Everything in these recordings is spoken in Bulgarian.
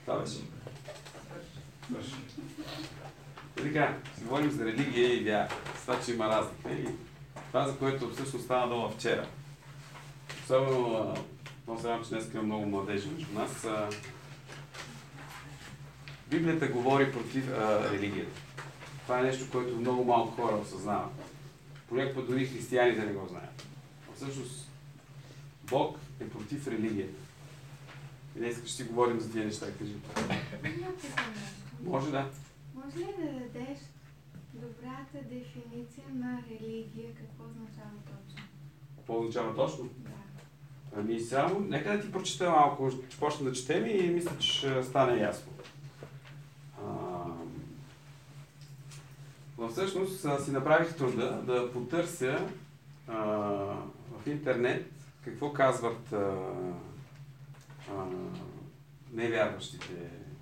Това беше. И така, си говорим за религия и вяра. С това, че има разлика. И това, за което всъщност стана дума вчера. Особено, много се радвам, че днес има много младежи между нас. Библията говори против религията. Това е нещо, което много малко хора осъзнават. Понякога дори християните не го знаят. Всъщност, Бог е против религията. И днес ще си говорим за тия неща, кажи. Може да. Може ли да дадеш добрата дефиниция на религия? Какво означава точно? Какво означава точно? Да. Ами само, нека да ти прочета малко, ще почна да четем и мисля, че ще стане ясно. Но всъщност си направих труда да потърся в интернет какво казват невярващите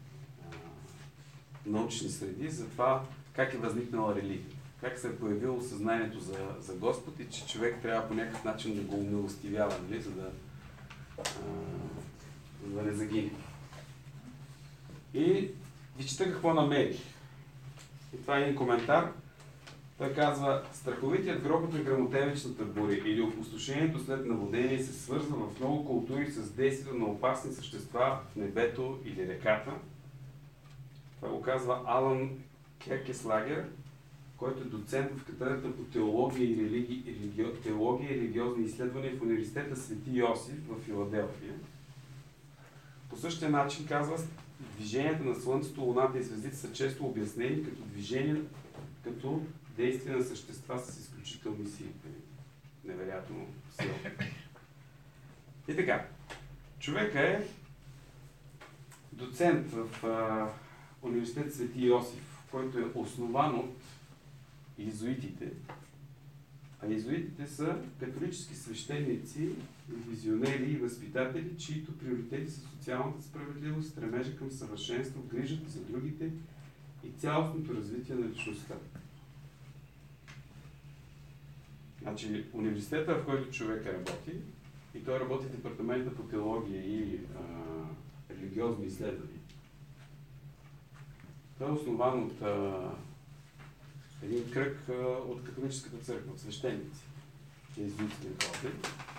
научни среди за това как е възникнала религия. Как се е появило съзнанието за Господ и че човек трябва по някакъв начин да го умилостивява, нали, за да не загине. И ви чета какво намерих. И това е един коментар. Той казва: страховитият грохот на гръмотевичната буря или опустошението след наводнение се свързва в много култури с действието на опасни същества в небето или реката. Това го казва Алан Керкеслагер, който е доцент в катедрата по теология и религиозни изследвания в университета Свети Йосиф в Филаделфия. По същия начин казва: движенията на Слънцето, Луната и звездите са често обяснени като движения, като действия на същества с изключителни сили. Невероятно сила. И така, човека е доцент в университет Свети Йосиф, който е основан от иезуитите. А иезуитите са католически свещеници, визионери и възпитатели, чието приоритети са социалната справедливост, стремежа към съвършенство, грижата за другите и цялостното развитие на личността. Значи, университета, в който човека работи, и той работи в департамента по теология и религиозни изследвания. Той е основан от един кръг от католическата църква, от свещеници, иезуитски орден.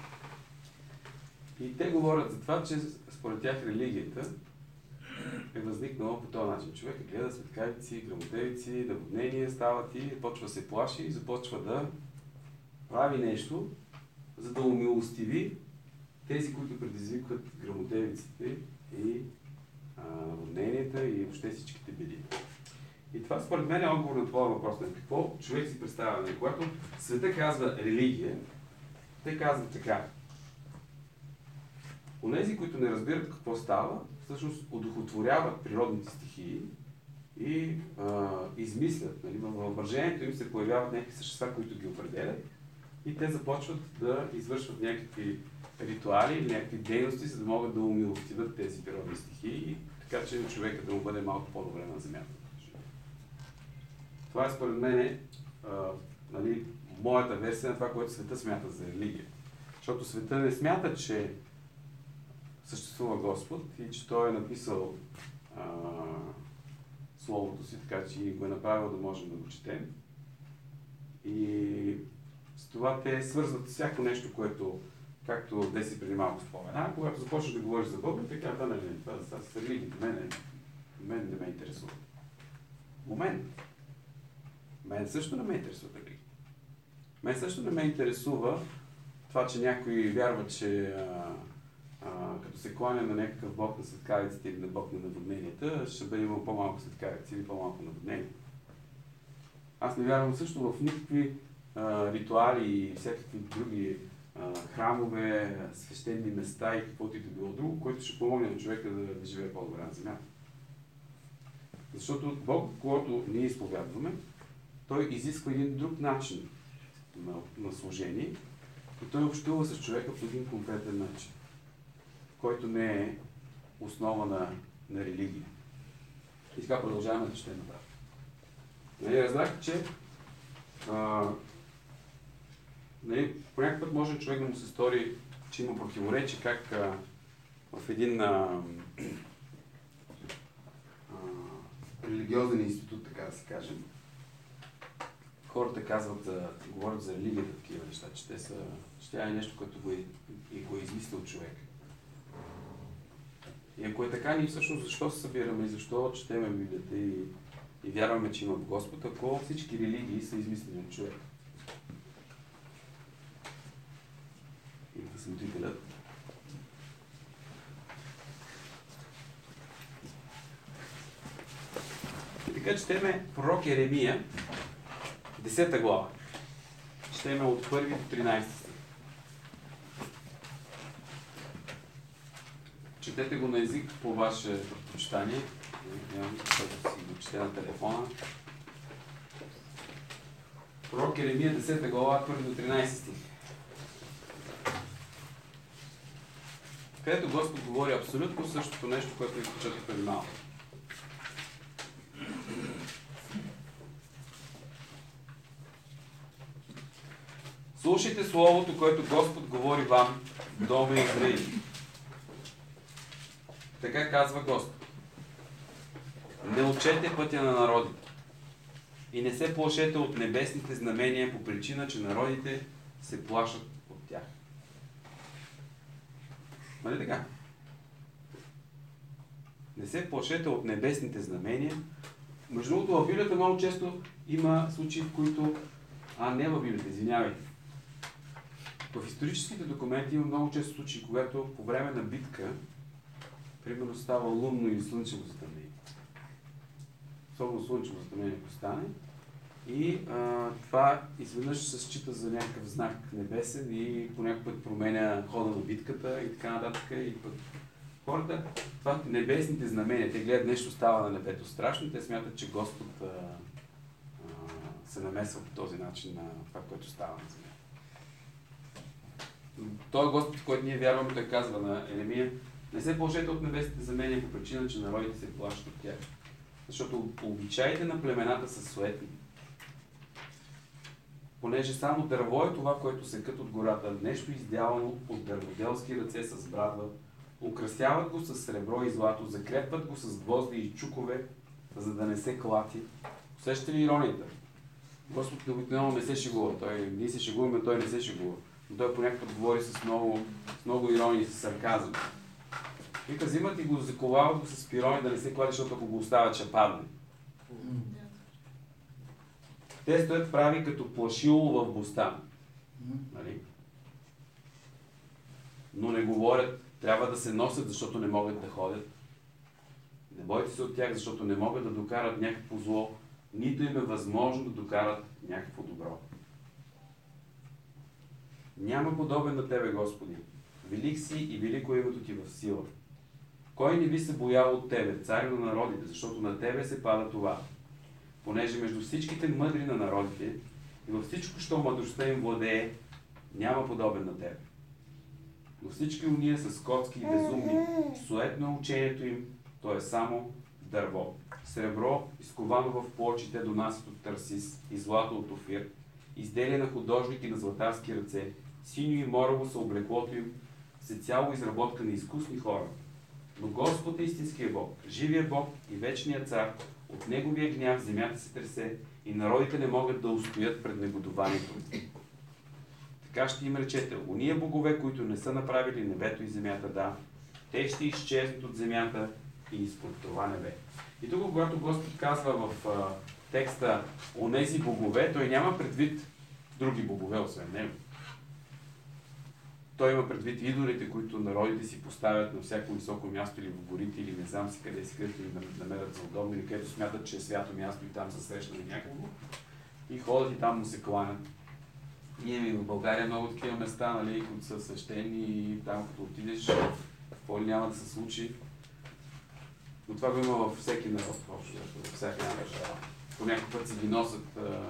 И те говорят за това, че според тях религията е възникнала по този начин. Човек гледа светкавици, гръмотевици, наводнения, стават и почва се плаши и започва да прави нещо, за да умилостиви тези, които предизвикват гръмотевиците и наводненията и въобще всичките беди. И това според мен е отговор на това въпрос. Какво човек си представя? Когато света казва религия, те казват така: онези, които не разбират какво става, всъщност одухотворяват природните стихии и измислят. Нали? Във въображението им се появяват някакви същества, които ги определят, и те започват да извършват някакви ритуали или някакви дейности, за да могат да умилостиват тези природни стихии, така че човека да му бъде малко по-добре на земята. Това е според мен нали, моята версия на това, което света смята за религия. Защото света не смята, че съществува Господ и че Той е написал Словото си, така че го е направил да можем да го четем. И с това те свързват всяко нещо, което, както Деси преди малко спомена, когато започнеш да говориш за Бога, така, да, не, това са религиите, мен не ме интересува. Момент. Мен също не ме интересува религия. Мен също не ме интересува това, че някой вярва, че като се кланя на някакъв бог на светкавиците или на бог на наводненията, ще бъде имал по-малко светкавици или по-малко наводнения. Аз не вярвам също в никакви ритуали и всякакви други храмове, свещени места и каквото и да било друго, което ще помогне на човека да живее по-добре на земята. Защото Бог, когато ние изповядваме, Той изисква един друг начин на служение и Той общува с човека по един конкретен начин, който не е основа на религия. И така продължаваме да четем нататък. Разбрах, че по някакъв път може човек да му се стори, че има противоречие, как в един религиозен институт, така да се каже. Хората казват, говорят за религията, такива неща, че тя е нещо, което го е измислил човек. И ако е така, ние всъщност защо се събираме и защо четеме Библията и вярваме, че има Господ, ако всички религии са измислени от човек. И възмутителят. И така четеме пророк Еремия, 10 глава. Четеме от 1 до 13 стих. Четете го на език по ваше предпочитание. Когато си го чете на телефона. Пророк Еремия, 10 глава, 1 до 13 стих. Където Господ говори абсолютно същото нещо, което ви прочетох преди малко. Слушайте Словото, което Господ говори вам, дома Израил. Така казва Господ. Не учете пътя на народите и не се плашете от небесните знамения по причина, че народите се плашат от тях. Нали така? Не се плашете от небесните знамения. Между другото, в Библията много често има случаи, в които... не в Библията, извинявайте. В историческите документи има много често случаи, когато по време на битка, примерно става лунно или слънчево затъмнение. Особено слънчево затъмнение, ако стане. И това изведнъж се счита за някакъв знак небесен и по някакъв път променя хода на битката и така нататък. И път хората, това небесните знамения, те гледат нещо става на небето страшно, те смятат, че Господ се намесва по този начин на това, което става на земята. Той Господ, в който ние вярваме, той казва на Еремия, не се плашете от небесните знамения по причина, че народите се плашат от тях. Защото обичаите на племената са суетни. Понеже само дърво е това, което секат от гората, нещо издявано от дърводелски ръце с брадва, украсяват го с сребро и злато, закрепват го с гвозди и чукове, за да не се клати. Усещате ли иронията? Господ обикновено не се шегува. Ние се шегуваме, той не се шегува. Но той понякога говори с много ирония и с сарказъм. Вика, взимат и го заковават го с пирони да не се клади, защото ако го оставят, ще падне. Те стоят прави като плашило в бостан. Нали? Но не говорят, трябва да се носят, защото не могат да ходят. Не бойте се от тях, защото не могат да докарат някакво зло, нито им е възможно да докарат някакво добро. Няма подобен на Тебе, Господи. Велик си и велико е името Ти в сила. Кой не би се боял от Тебе, цар на народите, защото на Тебе се пада това. Понеже между всичките мъдри на народите и във всичко, що мъдростта им владее, няма подобен на Тебе. Но всички уния са скотски и безумни, суетно е учението им, то е само дърво. Сребро, изковано в плочите, донасят от Тарсис и злато от Офир, изделия на художник и на златарски ръце, синьо и морово са облеклото им, всецяло изработка на изкусни хора. Но Господ е истинския Бог, живия Бог и вечният цар, от Неговия гняв земята се тресе и народите не могат да устоят пред негодованието. Така ще им речете, ония богове, които не са направили небето и земята, да, те ще изчезнат от земята и изпод това небе. И тук, когато Господ казва в текста онези богове, той няма предвид други богове, освен него. Той има предвид идолите, които народите си поставят на всяко високо място или в горите, или не знам си къде си, където им намерят за удобно, или където смятат, че е свято място и там са срещнали някого. И ходят и там му се кланят. Ние имаме в България много такива места, нали, които са свещени и там като отидеш, какво ли няма да се случи. Но това го има във всеки народ, във всяка една държава. По някакъв път си ги носят,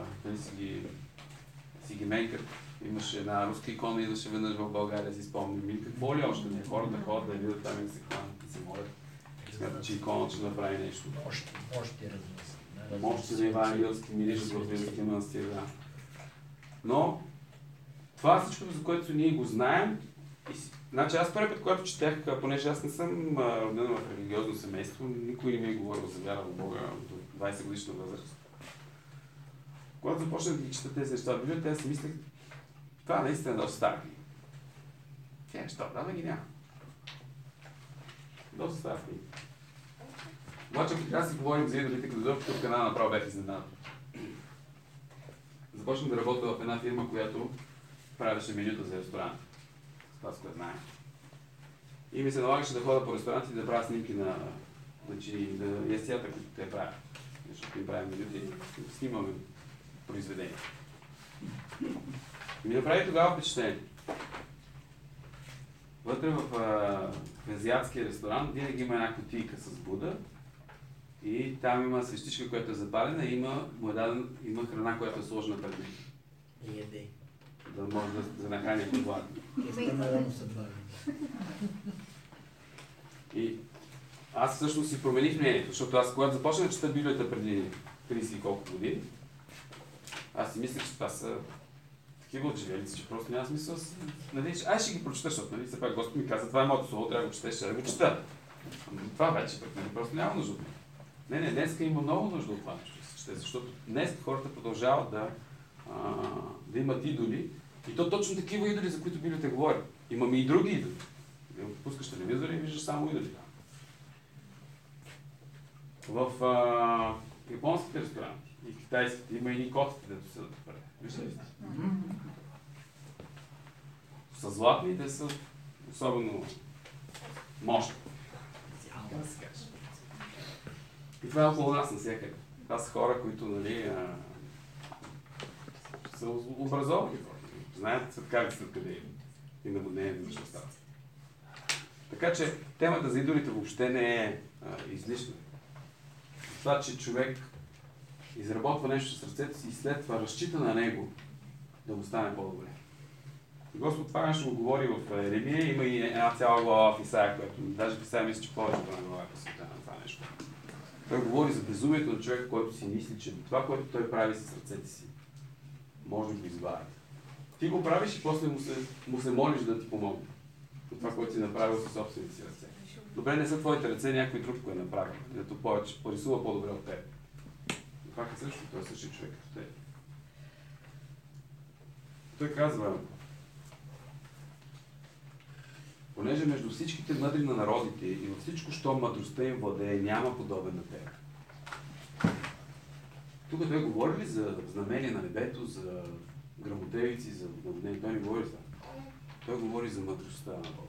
си ги менкат. Имаше една руска икона, идваше веднъж в България, си спомням. И какво ли още не? Хората ходят да видят там и се кланят, да се молят. Смятат, че иконата ще направи нещо. Мощи за евангелски миришат в Римския манастир, да. Но това всичко, за което ние го знаем, Значи аз първи път, когато четях, понеже аз не съм роден в религиозно семейство, никой не ми е говорил за вяра в Бога до 20 годишна възраст. Когато започнах да чета тези неща в Библията, аз си мислех, това наистина е доста стара книга. Тя неща, да ги няма. Доста стара книга. Обаче, ако трябва да си говорим за идолите, като дойдох тук канала, направо бях изненадан. Започнах да работя в една фирма, която правеше менюта за ресторант. Това, с което знаем. И ми се налагаше да ходя по ресторантите и да правя снимки на ястията, които те правят. Защото им правим менюта и снимаме произведения. И ми направи тогава впечатление. Вътре в азиатския ресторант винаги има една кутийка с Буда и там има свещичка, която е запалена и има храна, която е сложена пред мен. И яде. Да може да нахраня подлагане. И аз всъщност си промених мнението, защото аз когато започнах да чета Библията преди 30 и колко години, аз си мислех, че това са такива отживелици, че просто няма смисъл. Нали, ще ги прочета, защото нали, все пак Господ ми каза, това е моето слово, трябва да го четеш, ще да го чета. Това вече пък нали, просто няма нужда от мен. Не, днеска има много нужда от това нещо да се чете, защото днес хората продължават да имат идоли. И то точно такива идоли, за които Библията говори. Имаме и други идоли. Пускаш телевизора и виждаш само идоли. В японските ресторанти и китайските има и котите, дето са добре. Виждали сте? Са златни, те са особено мощни. И това е около нас навсякъде. Това са хора, които нали, са образовани. Знаят светкавицата къде и наводнение на защо става. Така че темата за идолите въобще не е излишна. Това, че човек изработва нещо с ръцете си и след това разчита на него да му стане по-добре. Господ това нещо го говори в Еремия, има и една цяла глава в Исаия, която даже в Исаия мисля, че повечето на глава е посветена на това нещо. Той говори за безумието на човека, който си мисли, че това, което той прави с ръцете си, може да го извади. Ти го правиш и после му се молиш да ти помогне. От това, което си направил със собствените си ръце. Добре, не са твоите ръце, някой друг го е направил. Дето повече порисува по-добре от теб. Това е също, той е същия човек като теб. Той казва, понеже между всичките мъдри на народите и във всичко, що мъдростта им владее, няма подобен на теб. Тук той говори ли за знамение на небето, за грамотевици, за наводнение? Той не говори за това. Той говори за мъдростта на Бога.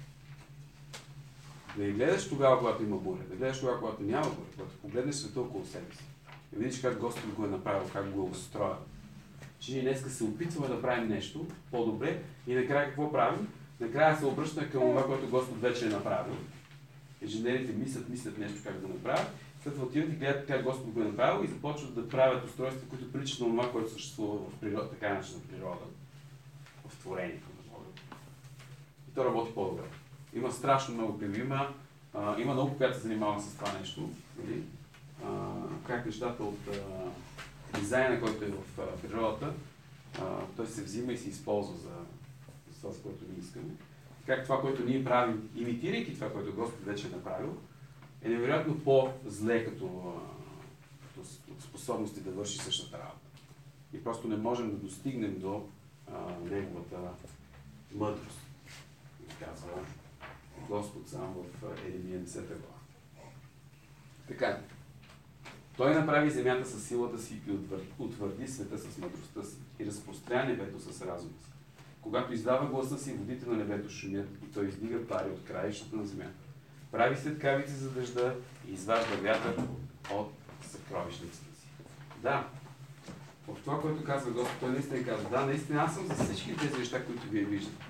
Да не гледаш тогава, когато има буря, да гледаш тогава, когато няма буря, когато погледнеш света около себе си. И видиш как Господ го е направил, как го е устроил. Че ние днеска се опитваме да правим нещо по-добре и накрая какво правим? Накрая се обръщаме към това, което Господ вече е направил. Инженерите мислят нещо как да направят. След това отиват и гледат как Господ го е направил и започват да правят устройства, които приличат на това, което съществува в природа, така наречена природа, в творението на Бога. И то работи по-добре. Има страшно много пилви, има наука, която се занимава с това нещо. Нали? Как нещата от дизайна, който е в природата, той се взима и се използва за това, с което ние искаме. Как това, което ние правим, имитирайки това, което Господ вече е направил, е невероятно по-зле като способности да върши същата работа. И просто не можем да достигнем до неговата мъдрост. Казва Господ сам в Еремия 10 глава. Така. Той направи земята със силата си и утвърди света с мъдростта си и разпростря небето с разума си. Когато издава гласа си, водите на небето шумят и той издига пари от краищата на земята. Прави светкавици за дъжда и изважда вятър от съкровищницата си. Да, в това, което казва Господ, той наистина казва, да, наистина аз съм за всички тези неща, които вие виждате.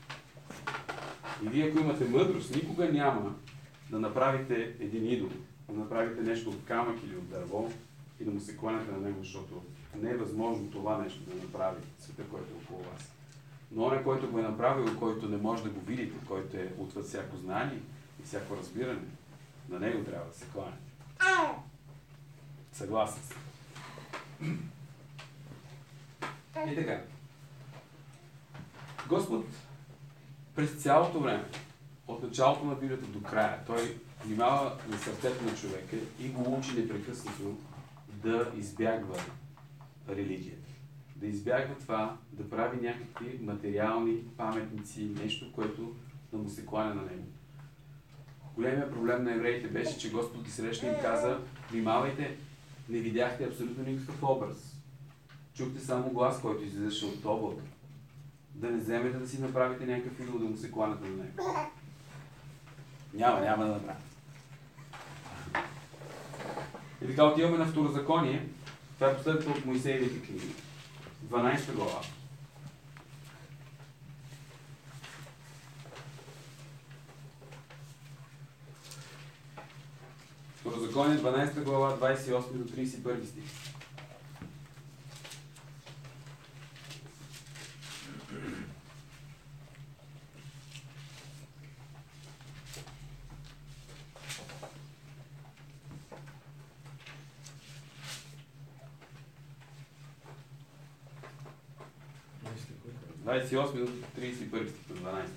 И вие, ако имате мъдрост, никога няма да направите един идол, да направите нещо от камък или от дърво и да му се кланяте на него, защото не е възможно това нещо да направи света, който е около вас. Но он, който го е направил, който не може да го видите, който е отвъд всяко знание и всяко разбиране, на него трябва да се кланяте. Съгласен съм. И така. Господ през цялото време, от началото на Библията до края, той внимава на сърцето на човека и го учи непрекъснато да избягва религията. Да избягва това, да прави някакви материални паметници, нещо, което да му се кланя на него. Големият проблем на евреите беше, че Господ ги срещна и им каза: внимавайте, не видяхте абсолютно никакъв образ. Чухте само глас, който излизаше от облака. Да не вземете да си направите някакъв идол, да му се кланяте на него. Няма да направите. И така отиваме на Второзаконие. Това е последното от Моисеевите книги. 12 глава. Второзаконие 12 глава, 28 до 31 стих. до 31 стих, 12.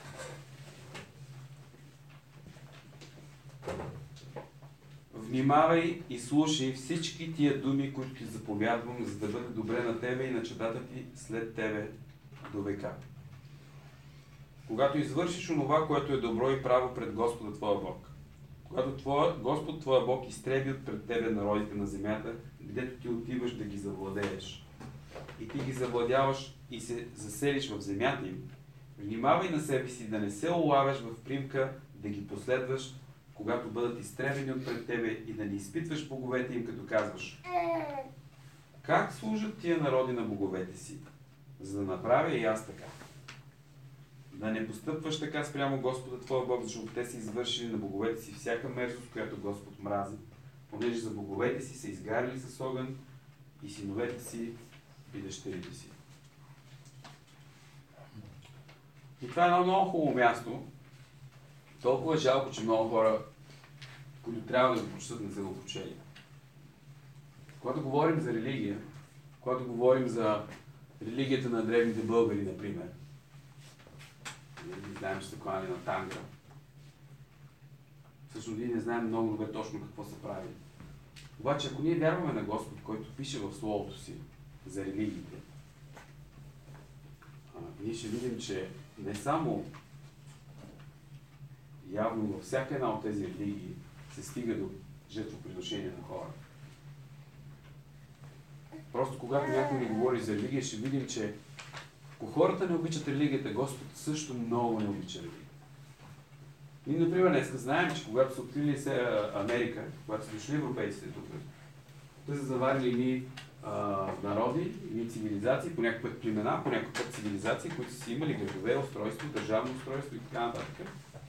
Внимавай и слушай всички тия думи, които ти заповядвам, за да бъде добре на тебе и на чадата ти след тебе до века. Когато извършиш онова, което е добро и право пред Господа твоя Бог, когато Господ твоя Бог изтреби от пред тебе народите на земята, където ти отиваш да ги завладееш, и ти ги завладяваш и се заселиш в земята им, внимавай на себе си да не се улавяш в примка, да ги последваш, когато бъдат изтребени от пред тебе, и да не изпитваш боговете им, като казваш: как служат тия народи на боговете си, за да направя и аз така. Да не постъпваш така спрямо Господа твоя Бог, защото те са извършили на боговете си всяка мерзост, която Господ мрази, понеже за боговете си са изгарили с огън и синовете си и дъщерите си. И това е едно много хубаво място. Толкова е жалко, че много хора, които трябва да го прочитат, не са го прочели. Когато говорим за религия, когато говорим за религията на древните българи, например, ние знаем, че са клани на Тангра. Всъщност ние не знаем много добре точно какво са правили. Обаче, ако ние вярваме на Господ, който пише в Словото си за религиите, ние ще видим, че не само явно във всяка една от тези религии се стига до жертвоприношение на хора. Просто когато някой ни говори за религия, ще видим, че ако хората не обичат религията, Господ също много не обича религията. Ние, например, днес знаем, че когато са открили Америка, когато са дошли европейците тук, те са заварили ни народи, ни цивилизации, по някакъв път племена, по някакъв път цивилизации, които са имали градове, устройство, държавно устройство и така нататък.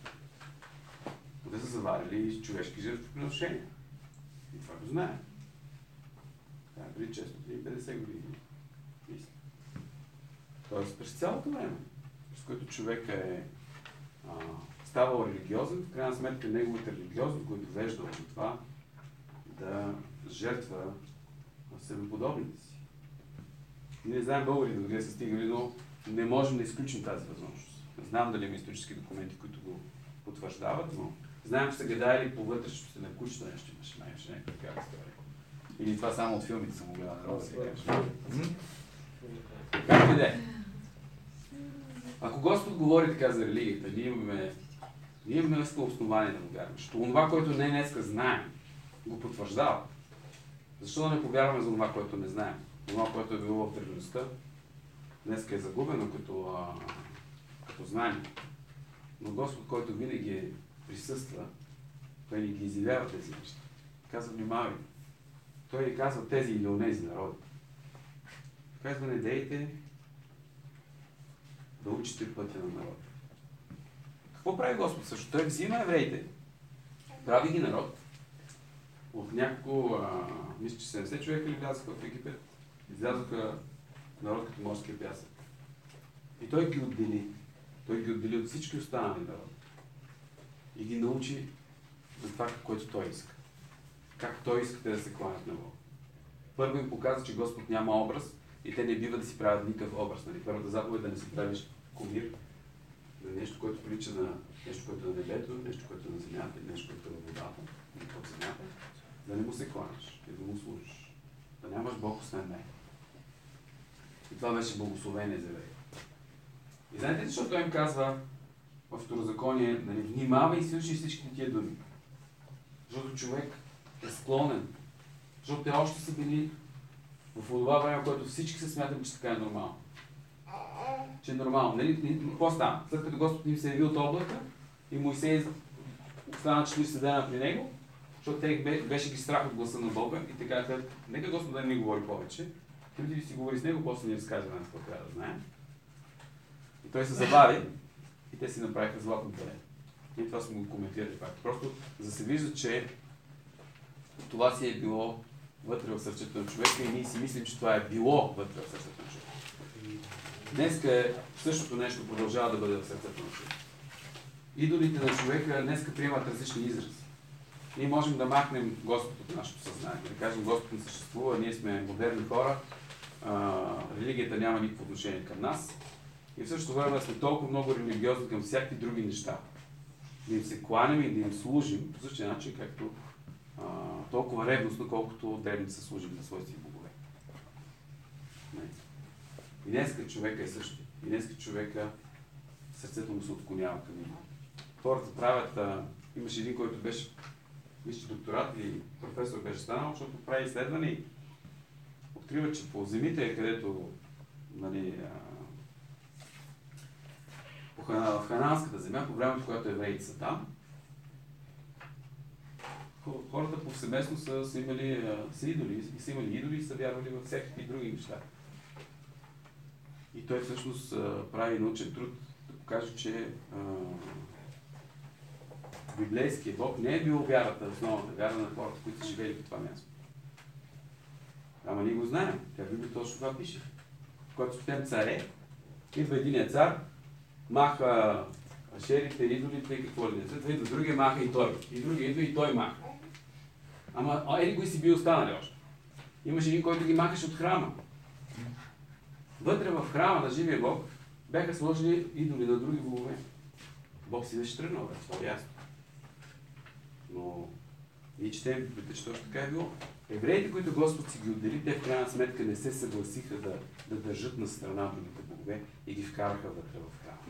Те са заварили човешки жертвоприношения. И това го знаем. Това е преди 650 години. Мисля. Тоест през цялото време, през което човек е ставал религиозен, в крайна сметка неговата религиозност го е довеждала до това да жертва себеподобните си. Ние не знаем българите докъде са стигали, но не можем да изключим тази възможност. Не знам дали има исторически документи, които го потвърждават, но знаем, че са гадали по вътрешността на кучета, нещо имаше някаква такава история. Или това само от филмите съм го гледал, не да си кажа. Как и да е? Ако Господ говори така за религията, ние имаме днеска основание да му вярваме. Защото това, което не днеска знаем, го потвърждава. Защо да не повярваме за това, което не знаем? Това, което е било в древността, днеска е загубено като знание. Но Господ, който винаги присъства, той ни ги изявява тези неща. Казва: внимавай. Той ни казва тези или онези народи. Казва: не дейте да учите пътя на народа. Какво прави Господ също? Той взима евреите, прави ги народ. От няколко, мисля, че 70 човека ли влязаха в Египет, излязоха народ като морския пясък. И той ги отдели. Той ги отдели от всички останали народи. И ги научи за това, което той иска. Как той иска те да се кланят на Бога. Първо им показва, че Господ няма образ и те не бива да си правят никакъв образ. Нали? Първата заповед е да не си правиш кумир, да нещо, което прилича на нещо, което е на небето, нещо, което е на земята, нещо, което е на водата, или под земята, да не му се кланяш и да му служиш. Да нямаш Бог освен мен. И това беше благословение за евреи. И знаете ли, защото той им казва в Второзаконие, нали, внимавай и слушай всичките тия думи. Защото човек е склонен. Защото те още са били в това време, в което всички се смятали, че така е нормално. Че е нормално. Нали? Какво стана? След като Господ им се яви от облака и Моисей остана 40 дена при него, защото те беше ги страх от гласа на Бога и така казаха, нека Господ да не ни говори повече. Ти ли си говори с него, после ни разкаже на нас какво трябва да знаем. И той се забави и те си направиха златно теле. И това сме го коментирали пак. Просто за да се вижда, че това си е било вътре в сърцето на човека и ние си мислим, че това е било вътре в сърцето на човека. Днеска същото нещо продължава да бъде в сърцето на човека. Идолите на човека днеска приемат различни изрази. Ние можем да махнем Господ от нашето съзнание. Да кажем, Господ не съществува, ние сме модерни хора, религията няма никакво отношение към нас. И в същото време сме толкова много религиозни към всякакви други неща. Да им се кланяме и да им служим по същия начин, както толкова ревностно, колкото древни са служили на своите си богове. И днеска човека е същия. И днеска човека сърцето му се отклонява към него. Хората правят... имаше един, който беше висши докторат или професор беше станал, защото прави изследване и открива, че по земите, където нали, в Ханаанската земя, по времето, когато евреите са там, хората повсеместно са имали идоли и са вярвали във всякакви други неща. И той всъщност прави научен труд да покаже, че библейският Бог не е бил вярата, основната вяра на хората, които са живели по това място. Ама ние го знаем. Тя Библия точно това пише. Когато четем царе, идва единият цар, маха ашерите, идолите и какво ли не. След това идва другия, маха и той. И другия идва и той маха. Ама еди кои си бил останали още. Имаше един, който ги махаше от храма. Вътре в храма на живия Бог бяха сложили идоли на други богове. Бог си беше тръгнал, това е ясно. Но ние четем Библията, че точно така е било. Евреите, които Господ си ги отдели, те в крайна сметка не се съгласиха да държат на страна другите богове и ги вкараха вътре в храма.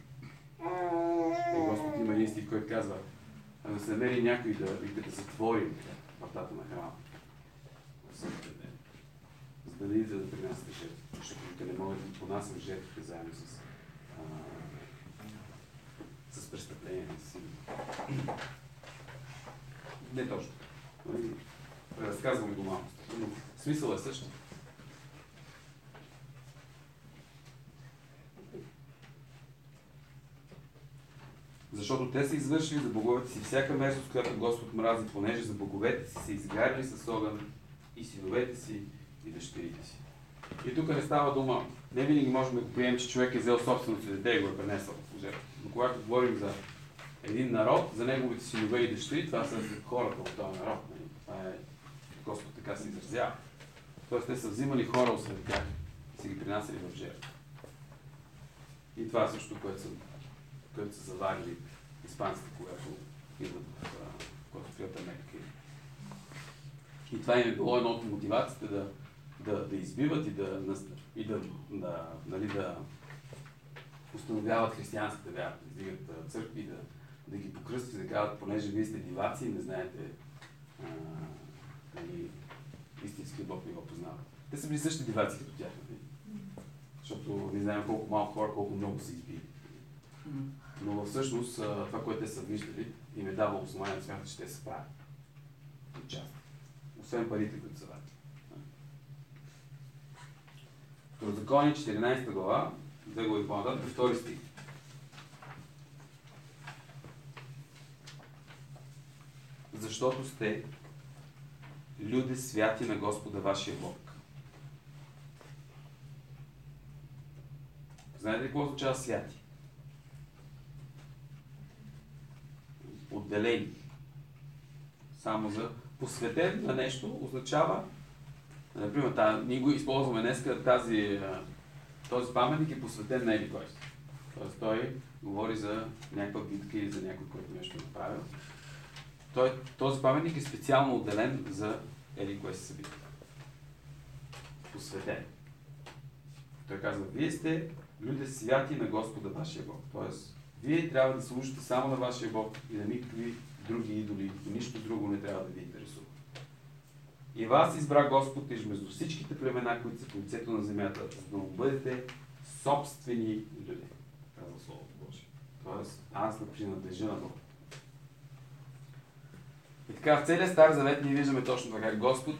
И Господ има един стих, който казва, да се намери някой да затвори вратата на храма. За да не иде да принасяте жертви, защото те не могат да понасят жертвите заедно с престъпленията си. Не точно. Разказваме го малко. Но смисъл е също. Защото те са извършили за боговете си всяка мерзост, която Господ мрази, понеже за боговете си са изгаряли с огън и синовете си и дъщерите си. И тук не става дума, не винаги можем да приемем, че човек е взел собственото си дете и го е пренесъл в жертва. Но когато говорим за един народ, за неговите синове и дъщери, това са хората от този народ. Това е, Господ така се изразява. Тоест те са взимали хора осред тях и са ги принасяли в жертва. И това е също, което са заварили испанците, когато идват в Свята Мекка. И това им е било едно от мотивациите да избиват и да установяват християнската вяра, да издигат църкви, да ги покръстят и да казват, понеже вие сте диваци и не знаете истинския Бог не го познава. Те са били същи диваци като тях, защото не знаем колко малко хора, колко много са избили. Но всъщност това, което те са виждали, им е давало основание да смятат, че те са прави. Част. Освен парите, които са дали. Второзаконие 14 глава, 2 глави по-нататък, 2 стих. Защото сте люди святи на Господа вашия Бог. Знаете ли какво означава святи? Отделени. Само за посветен на нещо означава, например, ние го използваме днес, този паметник е посветен на еди кой си. Тоест той говори за някаква битка или за някой, който нещо е направил. Този паметник е специално отделен за еди кое си събитие. Посветен. Той казва, вие сте люди святи на Господа вашия Бог. Тоест, вие трябва да служите само на вашия Бог и на никакви други идоли, и нищо друго не трябва да ви интересува. И вас избра Господ между всичките племена, които са по лицето на земята, за да му бъдете собствени люди. Казва Словото Божие. Тоест, аз да принадлежа на Бог. И така, в целия Стар Завет ние виждаме точно това, как Господ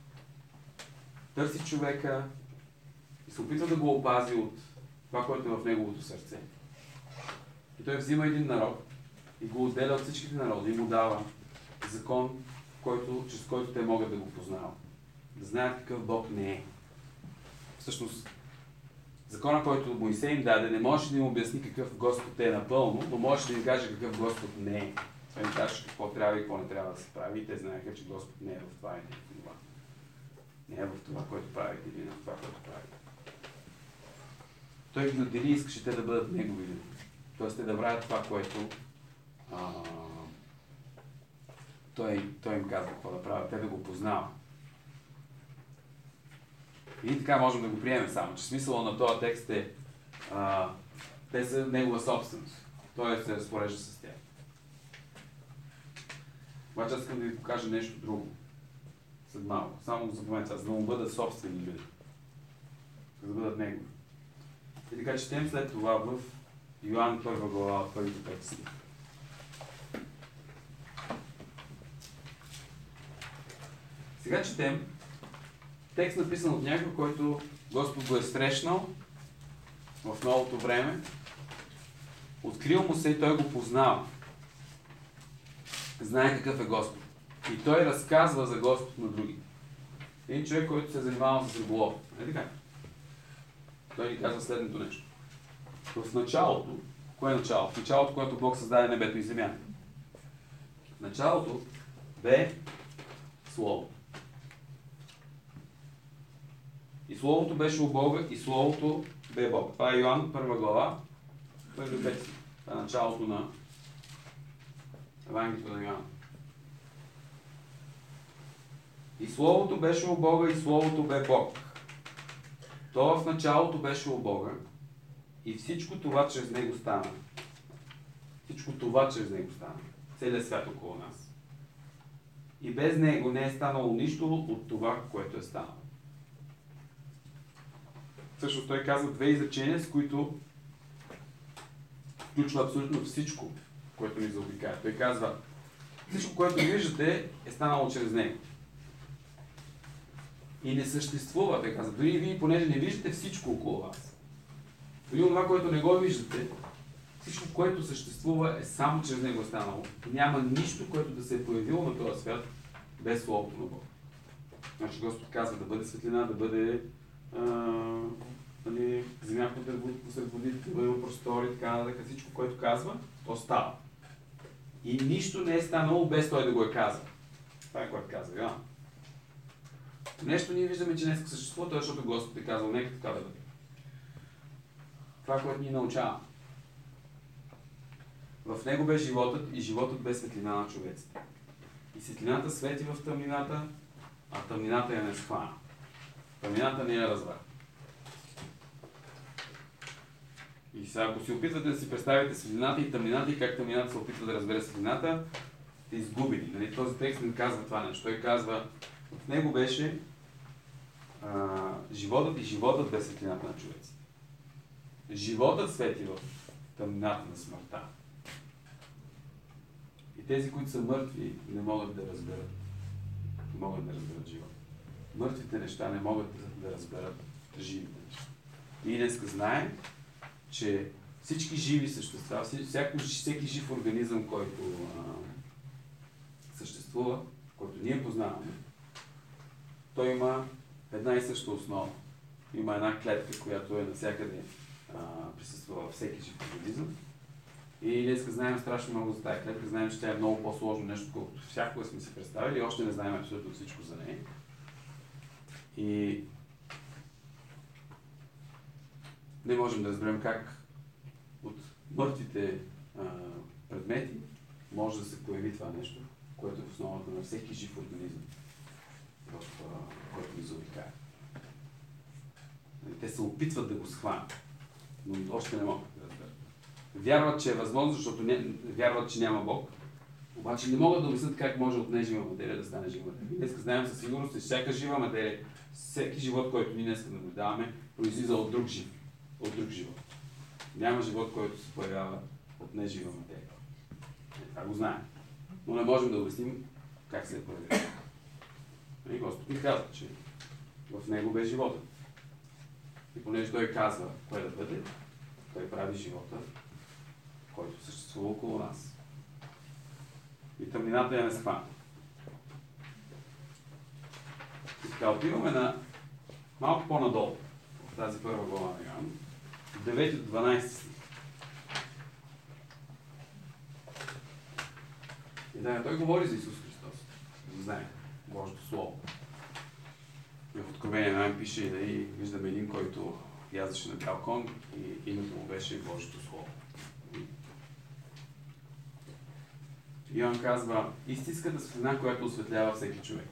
търси човека и се опитва да го опази от това, което е в неговото сърце. И той взима един народ и го отделя от всичките народи и му дава закон, чрез който те могат да го познават. Да знаят какъв Бог не е. Всъщност, закона, който Моисей им даде, не може да им обясни какъв Господ е напълно, но може да им каже какъв Господ не е. Той им каже какво трябва и какво не трябва да се прави. И те знаеха, че Господ не е в това и не е в това. Не е в това, което правите или в това, което правите. Той ги отдели и искаше те да бъдат негови люди. Тоест те да правят това, което той им казва какво да правят, те да го познават. И така можем да го приемем само, че смисъла на този текст е те са негова собственост. Той се разпорежда с тях. Обаче аз искам да ви покажа нещо друго. След малко. Само за момента, за да му бъдат собствени люди. За да бъдат негови. И така четем след това в Йоан 1 глава, първите тексти. Сега четем текст написан от някой, който Господ го е срещнал в новото време. Открил му се и той го познава. Знае какъв е Господ. И той разказва за Господ на други. Един човек, който се е занимавал с риболов. Е така? Той ни казва следното нещо. В началото, кое е начало? В началото, когато Бог създаде небето и земята. В началото бе Слово. И Словото беше у Бога и Словото бе Бог. Това е Йоан 1 глава, първи текст. Това е началото на Евангелието на Йоан. И Словото беше у Бога и Словото бе Бог. То в началото беше у Бога и всичко това чрез Него стана. Всичко това чрез Него стана. Целият свят около нас. И без Него не е станало нищо от това, което е станало. Също той казва две изречения, с които включва абсолютно всичко, което ни заобикаля. Той казва, всичко, което виждате, е станало чрез Него. И не съществува, той казва. Дори вие, понеже не виждате всичко около вас. Дори това, което не го виждате, всичко, което съществува, е само чрез Него е станало. Няма нищо, което да се е появило на този свят без Словото на Бог. Значи Господ казва да бъде светлина, да бъде земя посред водите, да бъде простори, така нататък. Всичко, което казва, то става. И нищо не е станало без Той да го е казал. Това е което казва Йоан. Нещо ние виждаме, че днес съществува, това, защото Господ е казал, нека така да бъде. Това, което ни научава. В Него бе животът и животът бе светлина на човеците. И светлината свети в тъмнината, а тъмнината я не схвана. Тъмнината не я разбра. И сега, ако си опитвате да си представите светлината и тъмнината и как тъмнината се опитва да разбере светлината, сте изгубени. Нали? Този текст не казва това нещо. Той казва, в Него беше животът и животът бе светлината на човеците. Животът свети в тъмнината на смъртта. И тези, които са мъртви, не могат да разберат. Не могат да разберат живота. Мъртвите неща не могат да разберат живите неща. И днес знаем, че всички живи същества, всеки жив организъм, който съществува, който ние познаваме, той има една и съща основа. Има една клетка, която е навсякъде присъства във всеки жив организъм. И днес знаем страшно много за тази клетка, знаем, че тя е много по-сложно нещо, колкото всякога сме си представили и още не знаем абсолютно всичко за нея. И не можем да разберем как от мъртвите предмети, може да се появи това нещо, което е в основата на всеки жив организъм, който ни заобикаля. Те се опитват да го схванат, но още не могат да разберат. Вярват, че е възможно, защото вярват, че няма Бог, обаче не могат да обяснят как може от нежива материя да стане жива материя. Днес знаем със сигурност, че всяка жива материя, всеки живот, който ние днес наблюдаваме, произлиза от друг живот. Няма живот, който се появява от нежива материя. Това го знаем. Но не можем да обясним как се е появил. И Господ ни казва, че в него бе живота. И понеже той казва кое да бъде, той прави живота, който съществува около нас. И тъмнината я не схвана. И така отиваме на малко по-надолу, в тази първа глава на Йоан, 9 до 12 стих. И да, той говори за Исус Христос. Да знаем Божието Слово. И в Откровение нам пише и да виждаме един, който язеше на бял кон и името му беше Божието Слово. Йоан казва, истинската светлина, която осветлява всеки човек.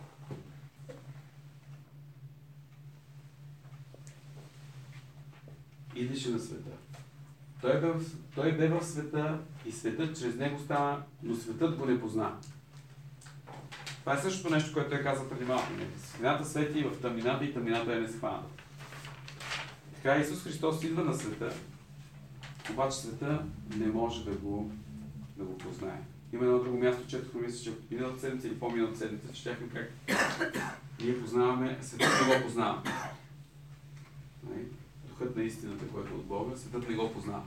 Идеше на света. Той бе в света и светът чрез него стана, но светът го не позна. Това е същото нещо, което той каза преди малко. Светлината свети в тъмнината и тъмнината е не схвана. Така Исус Христос идва на света, обаче света не може да го познае. Има едно друго място, четохме, мисля, че миналата седмица или по-миналата седмица, четяхме как ние познаваме, светът не го познава. Духът на истината, който е от Бога, светът не го познава.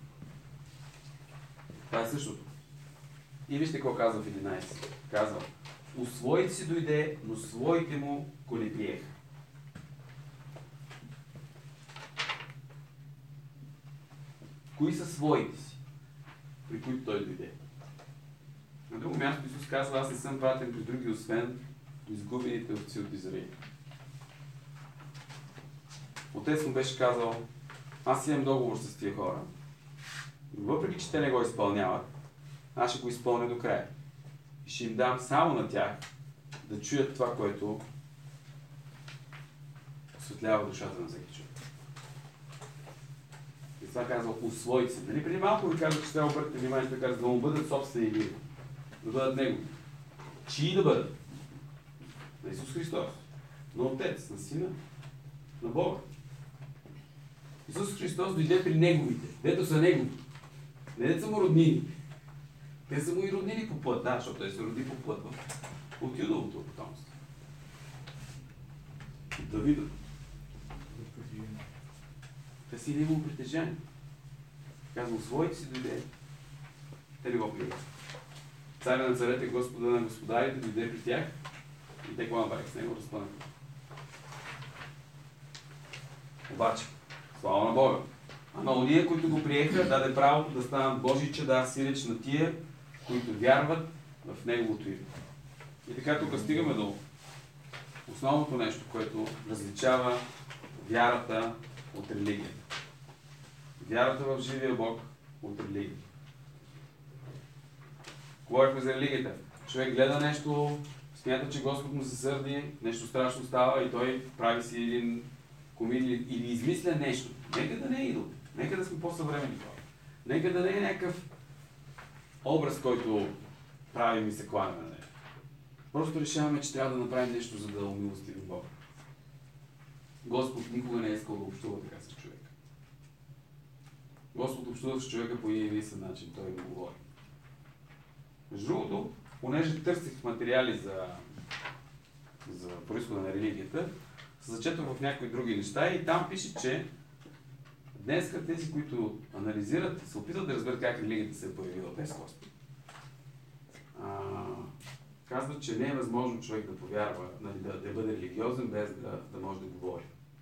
Това е същото. И вижте какво казва в 11. Казва, у своите си дойде, но своите му го не приеха. Кои са своите си, при които той дойде? На друго място Исус казва, аз не съм пратен при други, освен до изгубените овци от Израил. Отец му беше казал, аз имам договор с тия хора. Въпреки, че те не го изпълняват, аз ще го изпълня до края. И ще им дам само на тях да чуят това, което осветлява душата на всеки човек. И това казва, усвоите се. Нали преди малко ви казах, че трябва да обърнете внимание, да казва, да му бъдат собствени вие. Да бъдат него. Чии да бъдат? На Исус Христос. На Отец, на Сина, на Бога. Исус Христос дойде при неговите, дето са негови. Не дето са му роднини. Те са му и роднини по плът, да, защото той се роди по плът от Юдовото потомство. От Давидът. Те си негово притежание. Казвам, своите си дойде. Те не го приемат. Царя на царете, Господа на господарите, дойде при тях и те какво направиха с него, разпънаха. Обаче, слава на Бога. А на ония, които го приеха, даде право да станат Божии чада, сиреч на тия, които вярват в Неговото име. И така тук стигаме до основното нещо, което различава вярата от религията. Вярата в живия Бог от религията. Говорихме за религията. Човек гледа нещо, смята, че Господ му се сърди, нещо страшно става и той прави си един комин или измисля нещо. Нека да не е идол. Нека да сме по-съвремени хора. Нека да не е някакъв образ, който правим и се кланяме на него. Просто решаваме, че трябва да направим нещо, за да умилостивим Бога. Господ никога не е искал да общува така с човека. Господ общува с човека по един единствен начин. Той му говори. Между другото, понеже търсих материали за произхода на религията, се зачетвам в някои други неща и там пише, че днес тези, които анализират, се опитват да разберат как религията се е появила без Господ. Казват, че не е възможно човек да повярва, да бъде религиозен, без да може да говори.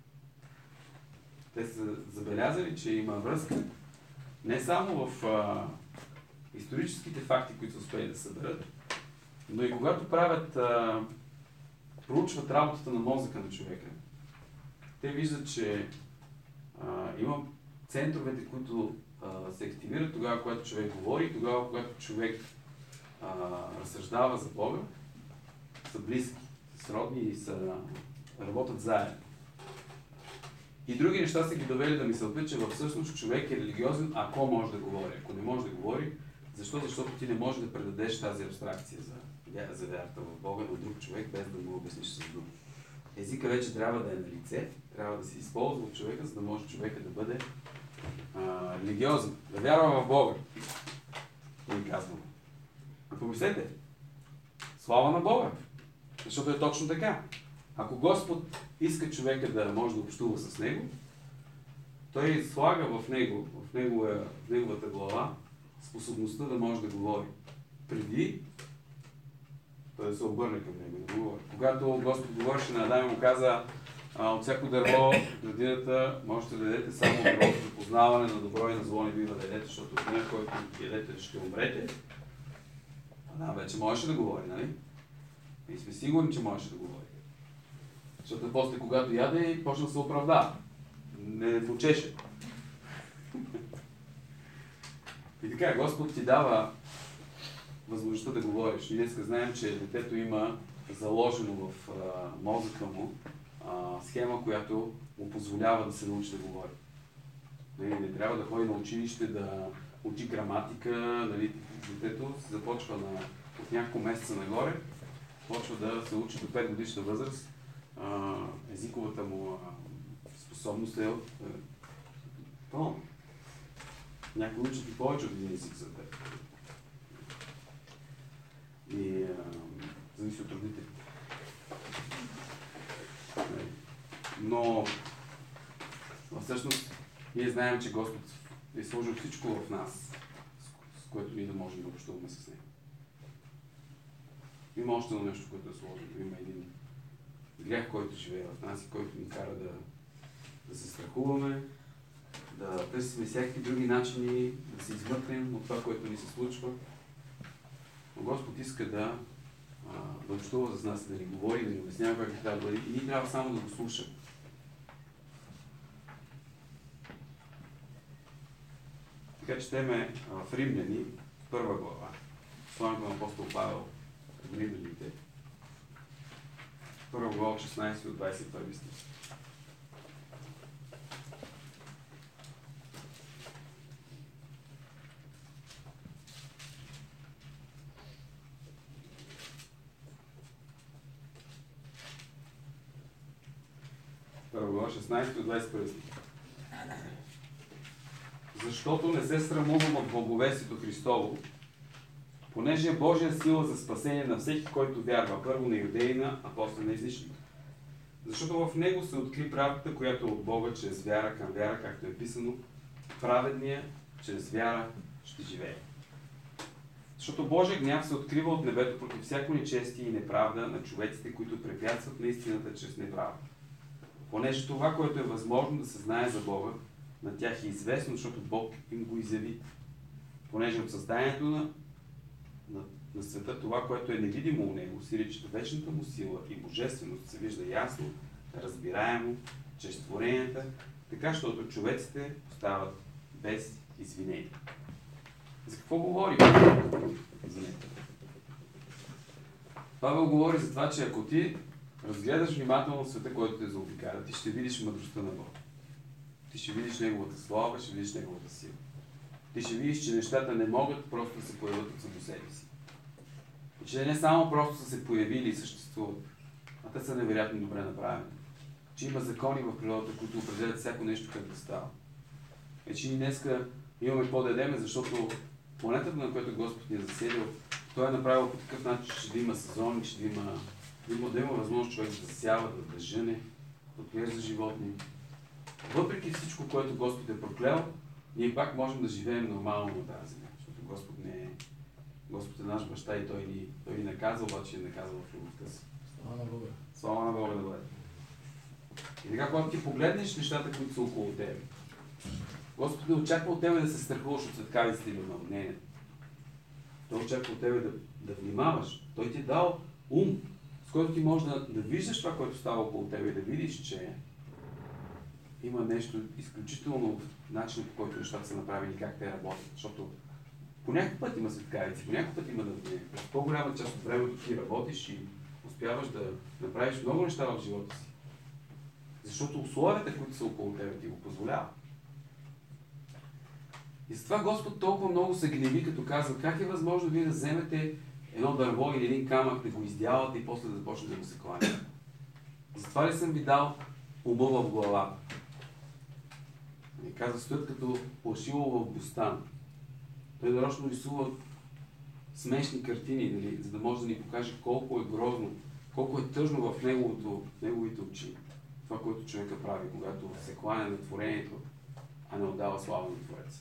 Те са забелязали, че има връзка не само в историческите факти, които са успели да съберат, но и когато проучват работата на мозъка на човека, те виждат, че има центровете, които се активират тогава, когато човек говори, тогава, когато човек разсъждава за Бога, са близки, сродни и работят заедно. И други неща са ги довели да мисълта, че всъщност човек е религиозен, ако може да говори. Ако не може да говори, защо? Защото ти не можеш да предадеш тази абстракция за вярата в Бога на друг човек, без да му обясниш с дума. Езика вече трябва да е на лице, трябва да се използва от човека, за да може човека да бъде религиозен, да вярва в Бога. Ние казваме. Помислете, слава на Бога, защото е точно така. Ако Господ иска човека да може да общува с него, той слага в неговата глава способността да може да говори. Преди той да се обърне към него да говори. Когато Господ говореше на Адам и му каза, от всяко дърво в градината можете да дадете само добро за познаване на добро и на зло не бива да ядете, защото от нея, който ядете, ще умрете. Адам вече можеше да говори, нали? И сме сигурни, че можеше да говори. Защото после, когато яде, почна да се оправдава. Не почеше. И така, Господ ти дава възможността да говориш. И днеска знаем, че детето има заложено в мозъка му схема, която му позволява да се научи да говори. Не трябва да ходи на училище, да учи граматика. Нали? Детето започва от няколко месеца нагоре, почва да се учи до 5 годишна възраст. Езиковата му способност е пълна. Някои учат и повече от един език за теб. И зависи от родителите. Но всъщност ние знаем, че Господ е сложил всичко в нас, с което ние да можем да общуваме с Него. Има още едно нещо, което е сложено. Има един грях, който живее в нас и който ни кара да се страхуваме, да търсим всякакви други начини, да се измъкнем от това, което ни се случва. Но Господ иска да общува с нас, да ни говори, да ни обяснява как трябва да бъде и ние трябва само да го слушаме. Така четеме в Римляни, 1 глава, посланието на апостол Павел в Римляните, 1 глава 16 от 21 стих. Първа глава 16 от 21 стих. Защото не се срамувам от благовестието Христово, понеже е Божия сила за спасение на всеки, който вярва, първо на юдеина, а после на езичника. Защото в него се откри правдата, която е от Бога, чрез вяра към вяра, както е писано, праведния чрез вяра ще живее. Защото Божия гняв се открива от небето против всяко нечестие и неправда на човеците, които препятстват на истината чрез неправда. Понеже това, което е възможно да се знае за Бога, на тях е известно, защото Бог им го изяви. Понеже от създанието на света, това, което е невидимо у него, сиреч вечната му сила и божественост се вижда ясно, разбираемо, чрез творенията, така, защото човеците остават без извинение. За какво говори? Павел говори за това, че ако ти разгледаш внимателно света, който те заобикаля, ти ще видиш мъдростта на Бога. Ти ще видиш Неговата слава, ще видиш Неговата сила. Ти ще видиш, че нещата не могат просто да се появят от само себе си. И че не само просто са се появили и съществуват, а те са невероятно добре направени. Че има закони в природата, които определят всяко нещо как да става. И че ние днеска имаме какво да ядеме, защото планетата, на която Господ ни е заселил, Той е направил по такъв начин, че да има сезони, че да има възможност човек да засява, да жъне, да отглежда животни. Въпреки всичко, което Господ е проклел, ние пак можем да живеем нормално на тази земя, защото Господ е наш баща и Той ни наказва, обаче ни наказва в любовта си. Слава на Бога. Слава на Бога да бъде. И така, когато ти погледнеш нещата, които са около тебе, Господ не очаква от тебе да се страхуваш от светкавиците или наводнението. Той очаква от тебе да внимаваш. Той ти е дал ум, с който ти можеш да виждаш това, което става около тебе и да видиш, че има нещо изключително в начинът, по който нещата са направени, как те работят. Защото по някакъв път има светкавици, по някакъв път има наводнение. През по-голяма част от времето ти работиш и успяваш да направиш много неща в живота си. Защото условията, които са около тебе, ти го позволяват. И затова Господ толкова много се гневи, като казва, как е възможно вие да вземете едно дърво или един камък, да го издявате и после да започнете да го се кланяте. Затова ли съм ви дал ума в главата? И казва, стоят като плашило в бустан. Той нарочно рисува смешни картини, нали, за да може да ни покаже колко е грозно, колко е тъжно в неговите очи. Това, което човека прави, когато се кланя на творението, а не отдава слава на Твореца.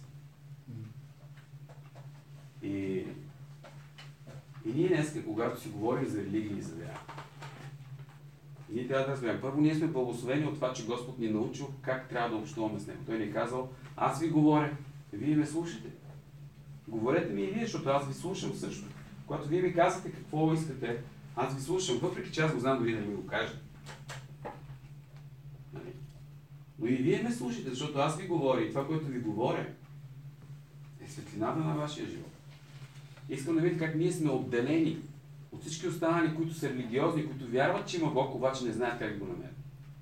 И ние днес, когато си говорим за религия и за вяра, ние трябва да разберем. Първо, ние сме благословени от това, че Господ ни научил как трябва да общуваме с Него. Той ни е казал, аз ви говоря, вие ме слушате. Говорете ми и вие, защото аз ви слушам също. Когато вие ми казвате какво искате, аз ви слушам, въпреки че аз го знам дори да ми го кажа. Но и вие ме слушате, защото аз ви говоря и това, което ви говоря, е светлината на вашия живот. Искам да видите как ние сме отделени от всички останали, които са религиозни, които вярват, че има Бог, обаче не знаят как да го намерят.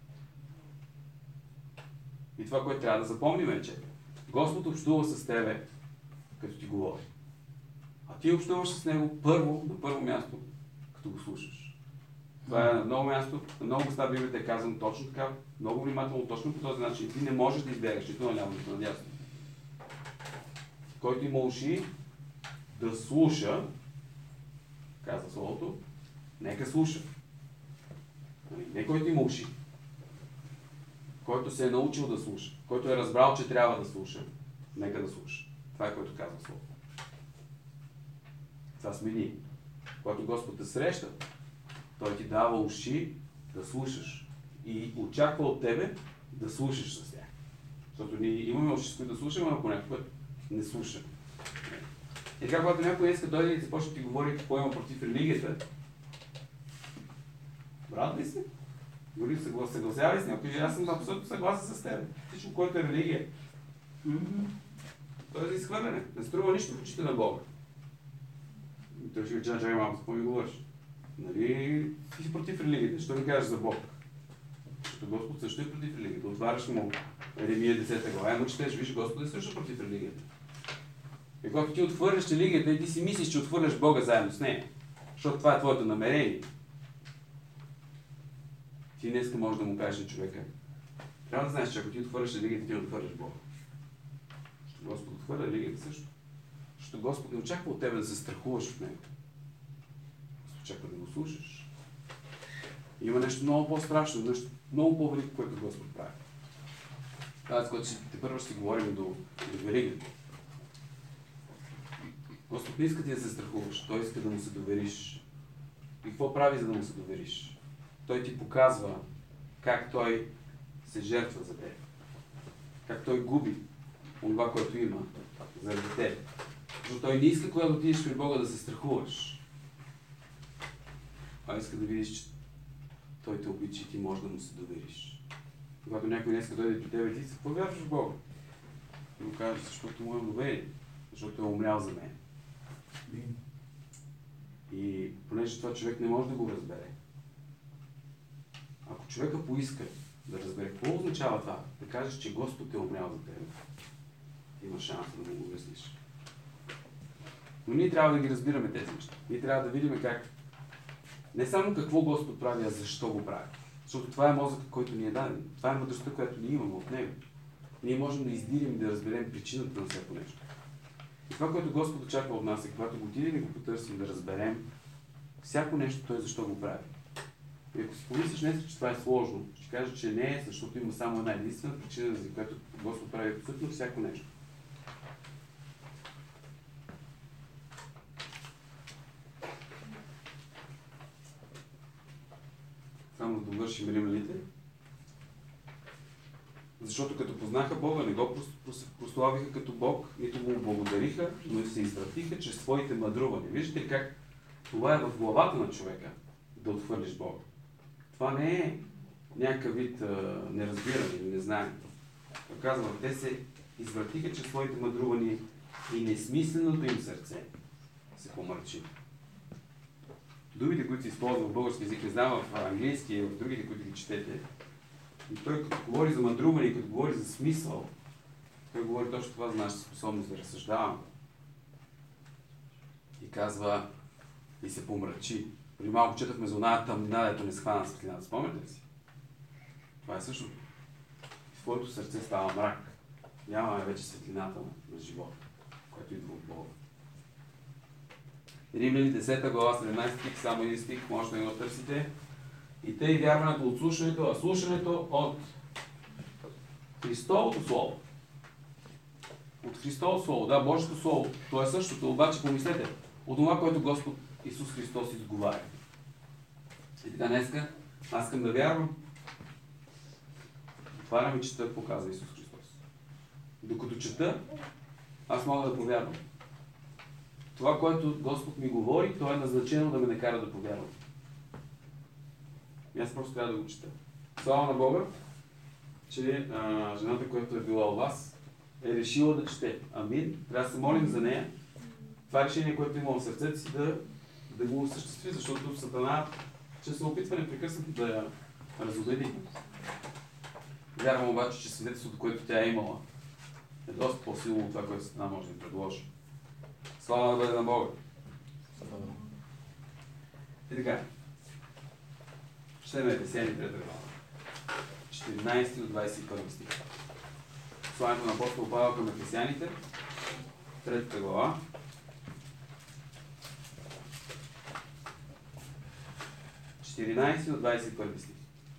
И това, което трябва да запомним е, че Господ общува с тебе, като ти говори. А ти общуваш с Него на първо място, като го слушаш. Това е на много място, на много места Библията е казано точно така, много внимателно, точно по този начин. Ти не можеш да избягаш, нито наляво, нито надясно. Който има уши да слуша, казва Словото, нека слуша. Не който има уши. Който се е научил да слуша. Който е разбрал, че трябва да слуша, нека да слуша. Това е което казва Словото. Това сме ние. Когато Господ те среща, Той ти дава уши да слушаш. И очаква от тебе да слушаш с тях. Защото ние имаме уши, с които да слушаме, но понякога не слушаме. И така, когато някой иска дойде и започне да ти говори какво има против религията, брат ли си? Дори съгласявай с него, кажи, аз съм абсолютно съгласен с теб. Всичко, което е религия. То е за изхвърляне. Не струва нищо в очите на Бога. Той ще кажа, чакай малко, какво ми говориш? Нали, ти си против религията, що ми кажеш за Бог? Защото Господ също е против религията. Отваряш му Еремия 10 глава, но четеш, виж, Господ е също против религията. И когато ти отхвърляш религията и ти си мислиш, че отхвърляш Бога заедно с нея, защото това е твоето намерение, ти днеска можеш да му кажеш на човека. Трябва да знаеш, че ако ти отхвърляш религията, ти не отхвърляш Бога. Защото Господ отхвърля религията също. Защото Господ не очаква от тебе да се страхуваш от Него. Господ очаква да го слушаш. И има нещо много по-страшно, нещо много по-велико, което Господ прави. Това, с което те първо ще говорим до веригата. Господ не иска ти да се страхуваш, Той иска да му се довериш. И какво прави, за да му се довериш? Той ти показва как Той се жертва за теб. Как Той губи това, което има заради теб. Защото Той не иска, когато отидеш при Бога, да се страхуваш. А иска да видиш, че Той те обича и ти можеш да му се довериш. Когато някой не иска да дойде при тебе, ти се повярваш в Бога. И му кажеш, защото му е доверие. Защото е умрял за мен. И понеже това човек не може да го разбере. Ако човека поиска да разбере какво означава това, да кажеш, че Господ е умрял за теб, има шанс да му го обясниш. Но ние трябва да ги разбираме тези неща. Ние трябва да видим как не само какво Господ прави, а защо го прави. Защото това е мозъкът, който ни е даден. Това е мъдростта, която ние имаме от Него. Ние можем да издирим и да разберем причината на всяко нещо. И това, което Господ очаква от нас е, когато го отидем и го потърсим, да разберем всяко нещо Той защо го прави. И ако си помислиш днес, че това е сложно, ще кажа, че не е, защото има само една единствена причина, за която Господ прави абсолютно всяко нещо. Само да довършим римляните. Защото като познаха Бога, не го прославиха като Бог, нито му благодариха, но и се извратиха чрез своите мъдрувания. Виждате как това е в главата на човека, да отхвърлиш Бога. Това не е някакъв вид неразбиране или незнание. Той казва, те се извъртиха чрез своите мъдрувания и несмисленото им сърце се помърчи. Думите, които се използват в български език, не знам в английски и в другите, които ги четете, и той като говори за мъдруване и като говори за смисъл, той говори точно това за нашата способност да разсъждаваме. И казва, и се помрачи. Преди малко четахме за оная тъмнина, дето не схвана светлината. Спомняте ли си? Това е същото. В твоето сърце става мрак. Нямаме вече светлината на живота, която идва от Бога. Римляни 10 глава, 17 стих, само един стих, може да го търсите. И тъй вярването от слушането, а слушането от Христовото Слово. От Христово Слово, да, Божието Слово. То е същото, обаче помислете, от това, което Господ Исус Христос изговаря. И така днеска, аз искам да вярвам. Отварям и чета, показва Исус Христос. Докато чета, аз мога да повярвам. Това, което Господ ми говори, то е назначено да ме накара да повярвам. И аз просто трябва да го чета. Слава на Бога, че жената, която е била у вас, е решила да чете. Амин. Трябва да се молим за нея. Това решение, което има в сърцето си, да го осъществи, защото Сатана ще се опитва непрекъснато да я разобеди. Вярвам обаче, че свидетелството, което тя е имала, е доста по-силно от това, което Сатана може да предложи. Слава да бъде на Бога! И така. Четем Ефесяни 3 глава. 14 до 21 стих. Посланието на апостол Павел към Ефесяните, 3 глава. До 21 стих.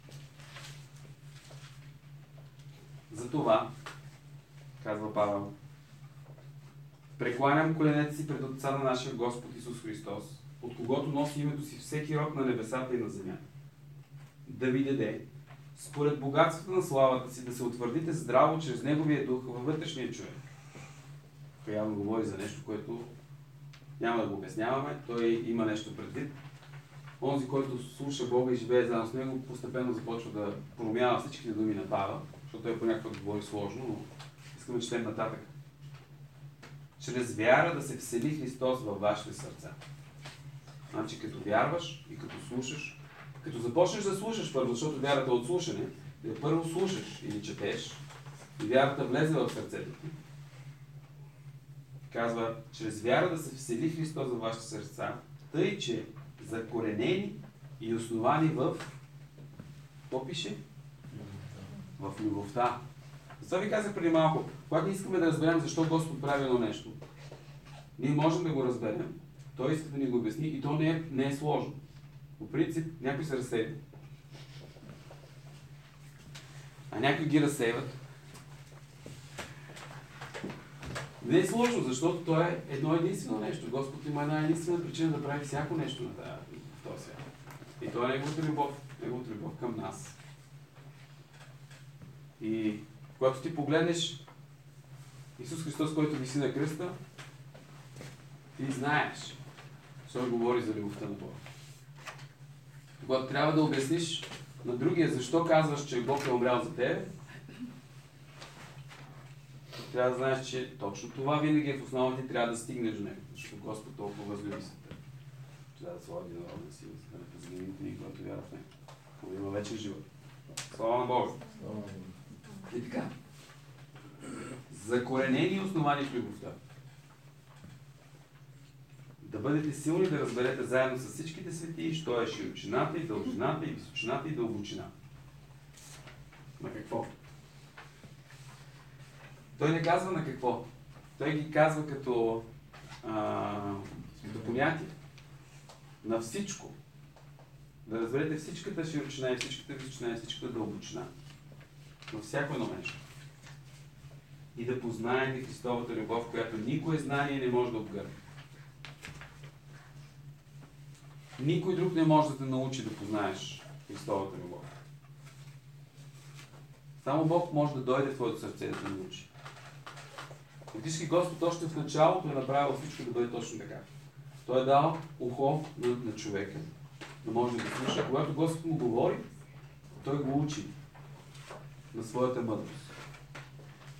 Затова, казва Павел, прекланям коленете си пред Отца на нашия Господ Исус Христос, от когото носи името си всеки род на небесата и на земята, да ви даде, според богатството на славата си, да се утвърдите здраво чрез Неговия дух във вътрешния човек. Той явно говори за нещо, което няма да го обясняваме. Той има нещо предвид. Онзи, който слуша Бога и живее заедно с Него, постепенно започва да промява всичките думи на Павел, защото той понякога говори сложно, но искаме да четем нататък. Чрез вяра да се всели Христос във вашите сърца. Значи като вярваш и като слушаш, като започнеш да слушаш първо, защото вярата е от слушане, да първо слушаш или четеш и вярата влезе в сърцето ти. Казва, чрез вяра да се всели Христос във вашите сърца, тъй, че закоренени и основани в... Какво пише? В любовта. Това ви казах преди малко. Когато не искаме да разберем защо Господ прави едно нещо, ние можем да го разберем. Той иска да ни го обясни и то не е сложно. По принцип, някои се разсейват. А някои ги разсейват. Не е сложно, защото то е едно единствено нещо. Господ има една единствена причина да прави всяко нещо в този свят. И то е Неговата любов към нас. И когато ти погледнеш Исус Христос, който виси на кръста, ти знаеш, защо говори за любовта на Бога. Когато трябва да обясниш на другия защо казваш, че Бог е умрял за тебе, трябва да знаеш, че точно това винаги е в основата и трябва да стигнеш до Него, защото Господ толкова възлюби света. Трябва да сложи народна сила, за да не загинете ни, когато вяра в Него. Но има вечен живот. Слава на Бога! И така. Закоренени и основани в любовта. Да бъдете силни да разберете заедно с всичките светии, що е широчината и дължината и височината и дълбочината. На какво? Той не казва на какво. Той ги казва като понятие. На всичко. Да разберете всичката широчина и всичката височина и всичката дълбочина. На всяко едно нещо. И да познаете Христовата любов, която никое знание не може да обгърне. Никой друг не може да те научи да познаеш Христовата любов. Само Бог може да дойде в твоето сърце да те научи. Фактически Господ още в началото е направил всичко да бъде точно така. Той е дал ухо на човека, да може да слуша. Когато Господ му говори, той го учи на своята мъдрост.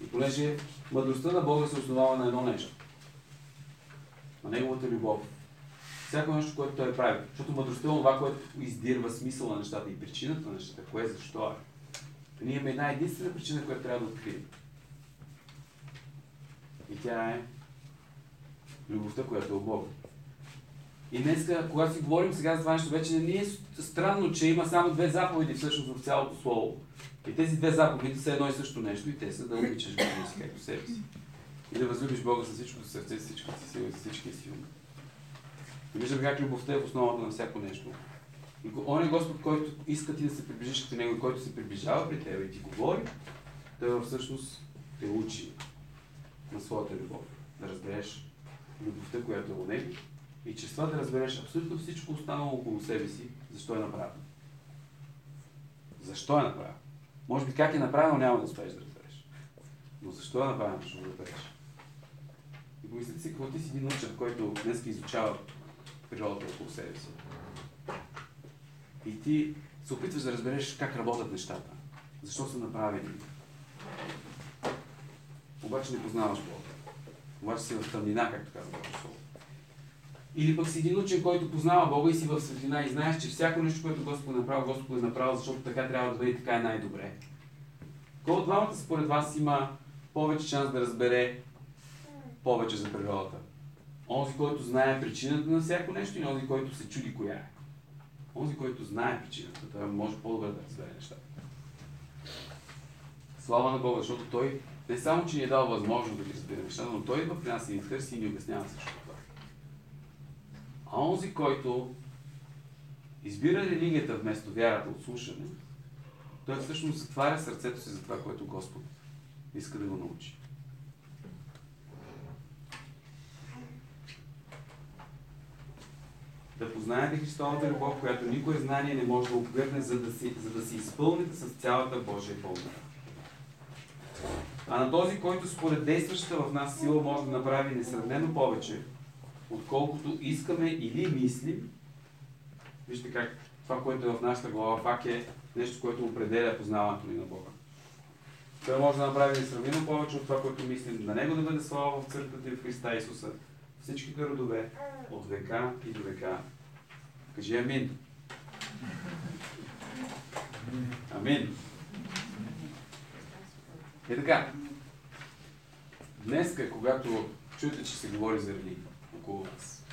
И понеже мъдростта на Бога се основава на едно нещо. На Неговата любов. Всяко нещо, което Той прави. Защото мъдростта е това, което издирва смисъл на нещата и причината на нещата. Кое, защо е. Ние имаме една единствена причина, която трябва да открием. И тя е любовта, която е от Бога. И днес, когато си говорим сега за това нещо, вече не е странно, че има само две заповеди всъщност в цялото Слово. И тези две заповеди са едно и също нещо и те са да обичаш Бога си както себе си. И да възлюбиш Бога със всичкото сърце, с всичката си сила и с всичкия си ум. И виждаме как любовта е в основата на всяко нещо. И он е Господ, който иска ти да се приближиш към Него и който се приближава при теб и ти говори, той всъщност те учи на своята любов. Да разбереш любовта, която е у Него и чрез това да разбереш абсолютно всичко останало около себе си, защо е направено. Защо е направено? Може би как е направено, няма да успееш да разбереш. Но защо е направено, ще го разбереш. И помислете си, какво ти си един учен, който днес изучава природата около себе си. И ти се опитваш да разбереш как работят нещата. Защо са направени. Обаче не познаваш Бога. Обаче си в тъмнина, както казва Бога. Или пък си един учен, който познава Бога и си в светлина и знаеш, че всяко нещо, което Господ е направил, защото така трябва да бъде и така е най-добре. Кой от двамата според вас има повече шанс да разбере повече за природата? Онзи, който знае причината на всяко нещо и онзи, който се чуди коя е. Онзи, който знае причината, той може по-добре да разбере нещата. Слава на Бога, защото Той не само, че ни е дал възможност да ги разбере нещата, но Той идва при нас и ни търси и ни обяснява също това. А онзи, който избира религията вместо вярата от слушане, той всъщност затваря сърцето си за това, което Господ иска да го научи. Да познаете Христовата любов, която никое знание не може да обгърне, за да се изпълните с цялата Божия пълнота. А на този, който според действащата в нас сила може да направи несравнено повече, отколкото искаме или мислим, вижте как това, което е в нашата глава, пак е нещо, което определя познаването ни на Бога. Той може да направи несравнено повече от това, което мислим. На Него да бъде слава в църквата и в Христа Исуса. Всичките родове, от века и до века. Кажи амин. Амин. И така. Днеска, когато чуете, че се говори за религия около нас,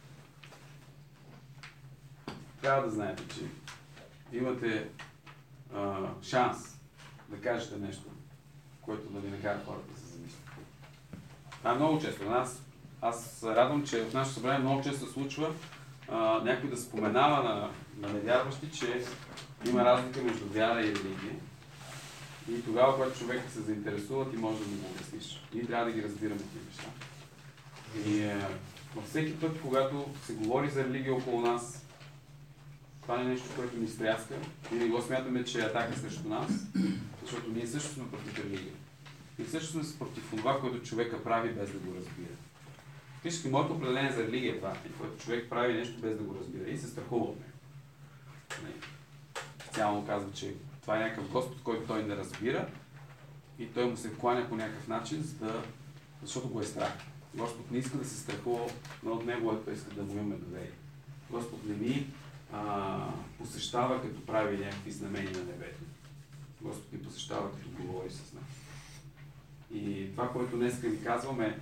трябва да знаете, че имате шанс да кажете нещо, което да ви накара хората да се замислят. Това е много често. Аз се радвам, че в нашето събрание много често се случва някой да споменава на невярващи, че има разлика между вяра и религия. И тогава, когато човек се заинтересува, ти може да му обясниш. Ние трябва да ги разбираме тези неща. И във всеки път, когато се говори за религия около нас, това е нещо, което ни стряска. Ние не го смятаме, че е атака срещу нас, защото ние също сме против религия. И също сме против това, което човека прави без да го разбира. Вижте, моето определение за религия е това, което човек прави нещо без да го разбира и се страхува от него. Специално казва, че това е някакъв Господ, който той не разбира и той му се вкланя по някакъв начин, защото го е страх. Господ не иска да се страхува, но от него той иска да му имаме доверие. Господ не ни посещава, като прави някакви знамения на небето. Господ ни посещава, като говори с нас. И това, което днес ви казваме,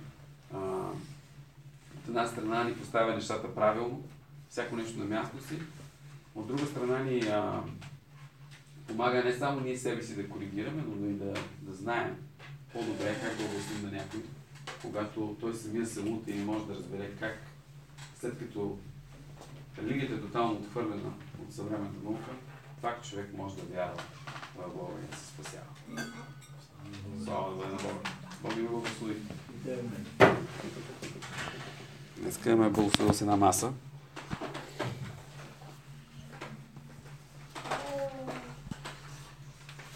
от една страна ни поставя нещата правилно, всяко нещо на място си, от друга страна ни помага не само ние себе си да коригираме, но и да знаем по-добре как да обясним на някой, когато той самия се лута и не може да разбере как, след като религията е тотално отхвърлена от съвременната наука, пак човек може да вярва в Бога и да се спасява. Слава да бъде на Бога. Бог ви го благослови. Днеска имаме благословил с една маса.